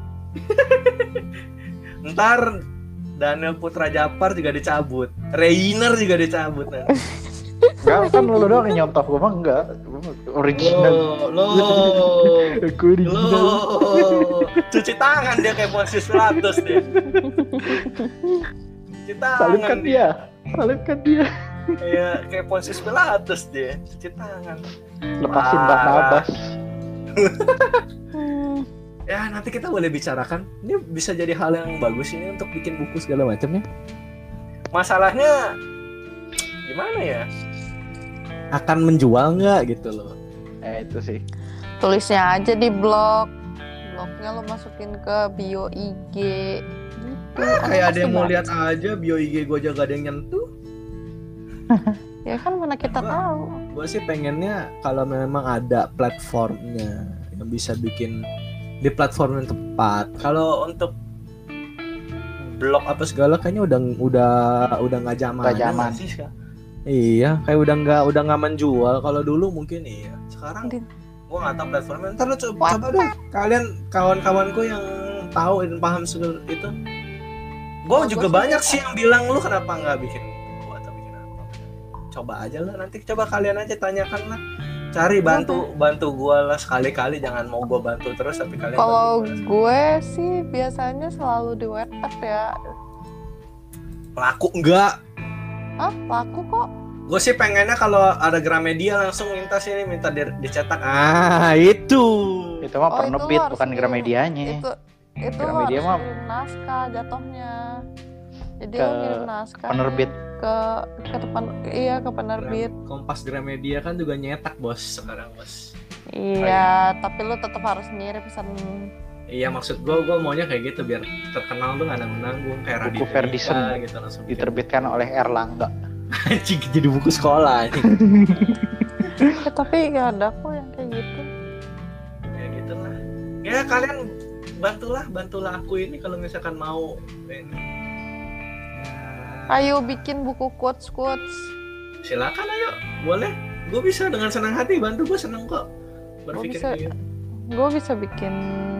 Ntar Daniel Putra Japar juga dicabut, Reiner juga dicabut nanti. Enggak, kan lu doang yang nyontoh, gua mah enggak. Gua mah original. Lo, Aku original. cuci tangan dia kayak Pontius Pilatus dia. Cuci tangan Salibkan dia. Iya, kayak Pontius Pilatus dia, cuci tangan. Lepasin Mbak Parah. Nabas. Ya nanti kita boleh bicarakan. Ini bisa jadi hal yang bagus ini untuk bikin buku segala macamnya. Masalahnya gimana ya? Akan menjual nggak gitu loh? Itu sih. tulisnya aja di blognya lo masukin ke bio IG gitu. Kayak ada yang mau Pasti lihat aja bio IG gue aja gak ada yang nyentuh. ya kan mana kita tahu. Gue sih pengennya kalau memang ada platformnya yang bisa bikin di platform yang tepat. Kalau untuk blog apa segala kayaknya udah nggak zaman. Nggak zaman. Sih, iya, kayak udah nggak menjual. Kalau dulu mungkin iya. Sekarang gue nggak tahu platformnya. Ntar lo coba deh kalian kawan-kawanku yang tahu dan paham segala itu. Gue juga banyak sih yang bilang lu kenapa nggak bikin gua atau bikin apa. Coba aja lah, nanti coba kalian aja tanyakan lah. Cari bantu gua lah sekali-kali, jangan mau gua bantu terus tapi kalian Kalau bantu gua. gue sih biasanya selalu di Wattpad ya. Laku enggak? Laku kok. Gue sih pengennya kalau ada Gramedia langsung minta dicetak. Itu. Itu mah Oh, penerbit itu lo bukan harus Gramedianya. Itu lo Gramedia harus mah kirim naskah jatuhnya. Jadi ke lo kirim naskah penerbit. ke depan, iya, ke penerbit. Kompas Gramedia kan juga nyetak bos sekarang bos. Iya, tapi lo tetap harus ngirim pesan. Iya maksud gue maunya kayak gitu biar terkenal tuh nggak nanggung kayak Buku Raditya Ferdinand Dika gitu langsung Diterbitkan oleh Erlangga. anjing jadi buku sekolah anjing. Tapi nggak ada kok yang kayak gitu. Ya gitu lah. Ya kalian bantulah aku ini kalau misalkan mau ini. Ya, Ayo bikin buku quotes. silakan ayo, boleh. Gue bisa dengan senang hati bantu, gue seneng kok berpikir bisa. kayak gitu. Gue bisa bikin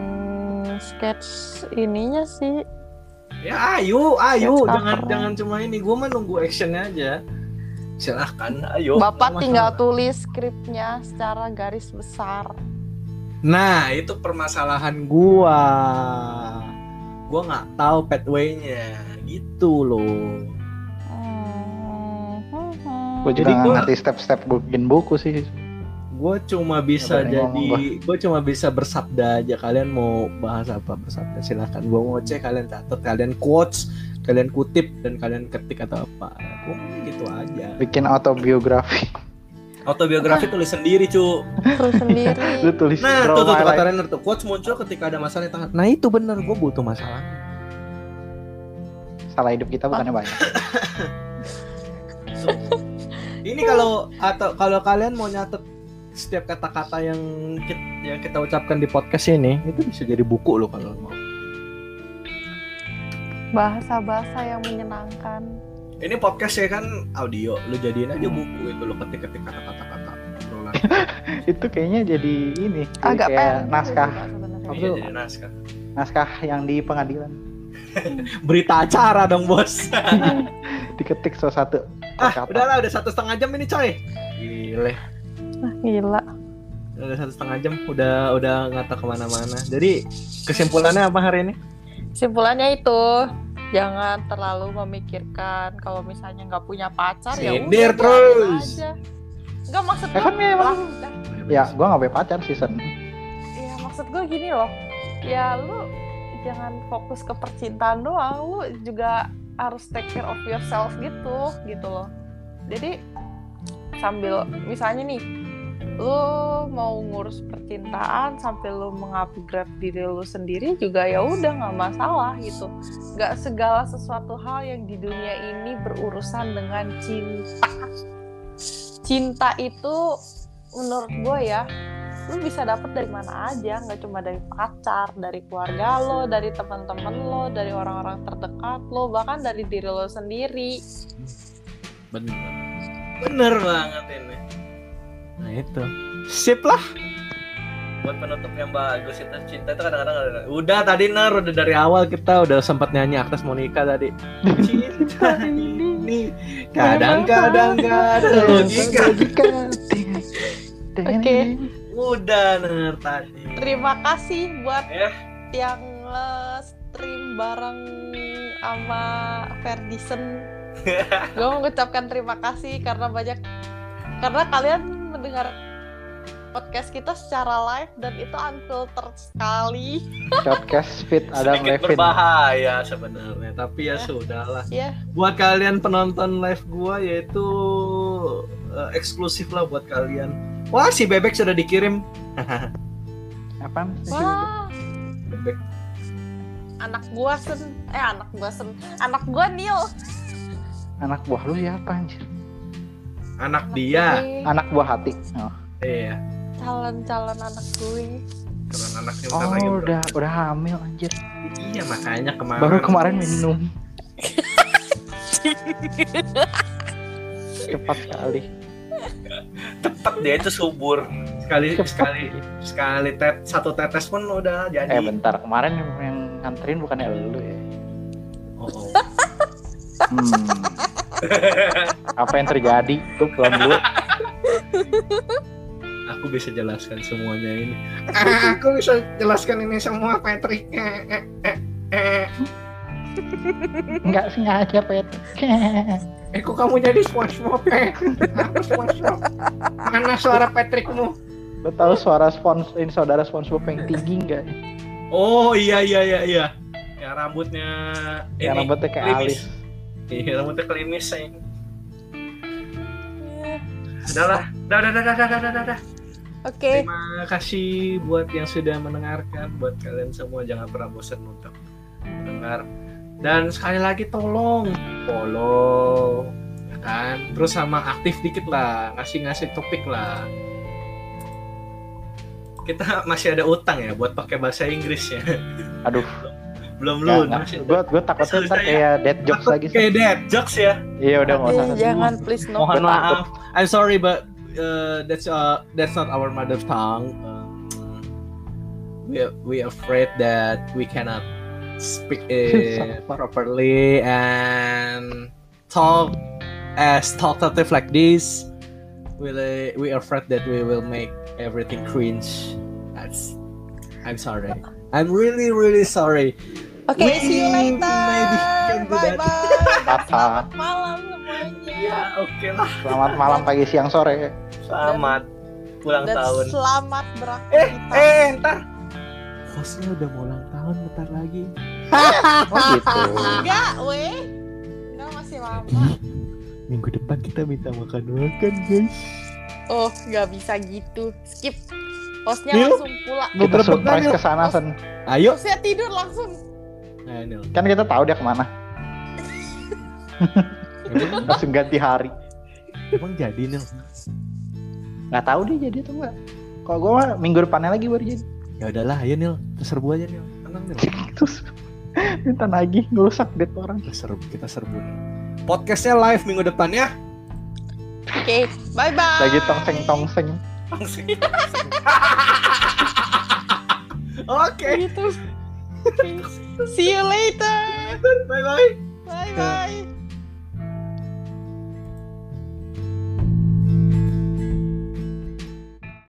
sketch ininya sih. Ya ayo, Sketch jangan cuma ini. Gue mah nunggu actionnya aja. Silahkan, ayo. Bapak nggak tinggal masalah. tulis skripnya secara garis besar. Nah itu permasalahan gua nggak tahu pathway-nya gitu loh. Gue juga Jadi nggak gua- ngerti step-step bikin buku sih. Gue cuma bisa Nggak berani ngomong gue cuma bisa bersabda aja. Kalian mau bahas apa bersabda silahkan. Gue ngoceh, kalian catat, kalian quotes, kalian kutip dan kalian ketik atau apa. Gue gitu aja. Bikin autobiografi. Autobiografi tulis sendiri cu. Terus sendiri. Lu tulis Nah draw tuh my kata life. Renner tuh. Quotes muncul ketika ada masalah di tangan. Nah itu bener, gue butuh masalah. Salah hidup kita bukannya banyak. Ini kalau kalian mau nyatet setiap kata-kata yang kita ucapkan di podcast ini, itu bisa jadi buku loh kalau mau. Bahasa-bahasa yang menyenangkan. Ini podcast ya kan audio, lu jadiin aja buku itu, lu ketik-ketik kata-kata obrolan. Itu kayaknya jadi ini. Jadi Agak kayak pendek naskah. juga sebenarnya. Iya jadi naskah. naskah yang di pengadilan. Berita acara dong bos. Diketik salah satu. Udahlah, udah 1,5 jam ini coy. Gile. Gila. Udah 1,5 jam, udah ngata kemana-mana. Jadi kesimpulannya apa hari ini? Kesimpulannya itu, jangan terlalu memikirkan kalau misalnya nggak punya pacar ya udah Sindir jalanin terus. aja. Nggak, maksud Ya gue kan memang. udah. Ya, gue nggak punya pacar season. Ya maksud gue gini loh, ya lu jangan fokus ke percintaan doang, lu juga harus take care of yourself gitu loh. Jadi sambil misalnya nih, lu mau ngurus percintaan sampai lu mengupgrade diri lu sendiri juga ya udah nggak masalah gitu. Nggak segala sesuatu hal yang di dunia ini berurusan dengan cinta. Cinta itu menurut gue ya, lu bisa dapet dari mana aja, nggak cuma dari pacar, dari keluarga lo, dari teman-teman lo, dari orang-orang terdekat lo, bahkan dari diri lo sendiri. Bener banget ini. Nah itu, sip lah. Buat penutup yang bagus itu, cinta itu kadang-kadang udah tadi udah dari awal kita udah sempat nyanyi Agnes Monica tadi. Cinta ini kadang-kadang gak ada logika. Oke. Udah tadi. Terima kasih buat yang stream bareng sama Ferdison. Gue mengucapkan terima kasih karena kalian mendengar podcast kita secara live dan itu unfiltered sekali. Podcast fit Adam Sedikit Levin. berbahaya sebenarnya, tapi ya sudahlah. Iya. Buat kalian penonton live gua yaitu eksklusif lah buat kalian. Wah, si bebek sudah dikirim. Apaan sih? Wah, Bebek. anak gua Neil. Anak buah lu siapa anjir? Anak dia. Gue. Anak buah hati. Oh, Iya. Calon anak gue. Karena anaknya bentar lagi. udah hamil anjir. Iya, makanya kemarin. Baru kemarin minum. Cepat sekali. Tepat dia itu subur. Sekali satu tetes pun udah jadi. Bentar, kemarin yang nganterin bukannya lu ya? Oh. Apa yang terjadi? Tuh pulang dulu. Aku bisa jelaskan semuanya ini. Aku bisa jelaskan ini semua, Patrick. Enggak sengaja, Pet. Kok kamu jadi SpongeBob? Aku SpongeBob. Mana suara Patrickmu? Lo tahu suara saudara SpongeBob yang tinggi enggak? Oh iya. Yang rambutnya Yang rambutnya kayak klimis. alis. Iya, rambutnya klimis sayang. Udah. Oke. Terima kasih buat yang sudah mendengarkan. Buat kalian semua jangan pernah bosan untuk mendengar. Dan sekali lagi tolong follow, ya kan? Terus sama aktif dikit lah, ngasih topik lah. Kita masih ada utang ya buat pakai bahasa Inggris ya. Aduh. Belum Lunas. Gue takutnya ntar kayak dead jokes lagi. Kayak dead jokes ya. Iya udah nggak usah. Jangan please no. Mohon maaf. I'm sorry but that's not our mother tongue. We afraid that we cannot speak it properly and talk as talkative like this. We are afraid that we will make everything cringe. I'm sorry. I'm really sorry. Oke, see you later. Maybe can do that. Bye-bye. Selamat malam semuanya. Ya, oke lah. Selamat malam, pagi, siang, sore. Selamat ulang Dan tahun. selamat beraktivitas. Entar. Hostnya udah mau ulang tahun bentar lagi. Oh gitu. Enggak, masih lama. Minggu depan kita minta makan-makan, guys. Oh, nggak bisa gitu. Skip. Hostnya Nil? langsung pulang. Kita surprise ke sana, Sen. Ayo. Hostnya tidur langsung. Nah, Nil. Kan kita tahu dia kemana. Langsung ganti hari. Emang jadi, Nil? Nggak tahu dia jadi atau enggak. Kalau gue mah minggu depannya lagi baru jadi. Ya udahlah, ayo Nil. Kita serbu aja, Nil. Tenang, Nil. Terus minta nagih, ngerusak deh orang. Kita serbu. Podcastnya live minggu depan ya. Oke, bye-bye. Lagi tongseng. Oke. Gitu. See you later. Bye bye. Bye bye.